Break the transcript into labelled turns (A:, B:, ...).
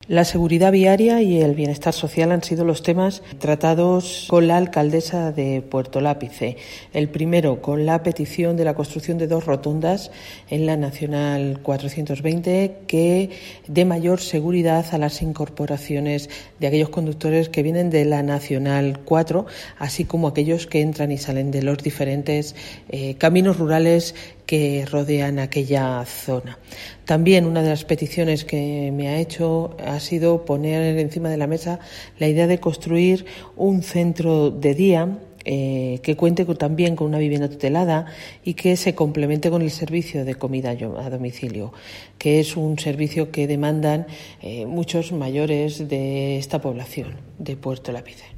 A: La seguridad viaria y el bienestar social han sido los temas tratados con la alcaldesa de Puerto Lápice. El primero, con la petición de la construcción de 2 rotondas en la Nacional 420 que dé mayor seguridad a las incorporaciones de aquellos conductores que vienen de la Nacional 4, así como aquellos que entran y salen de los diferentes caminos rurales que rodean aquella zona. También una de las peticiones que me ha hecho ha sido poner encima de la mesa la idea de construir un centro de día que cuente también con una vivienda tutelada y que se complemente con el servicio de comida a domicilio, que es un servicio que demandan muchos mayores de esta población de Puerto Lápice.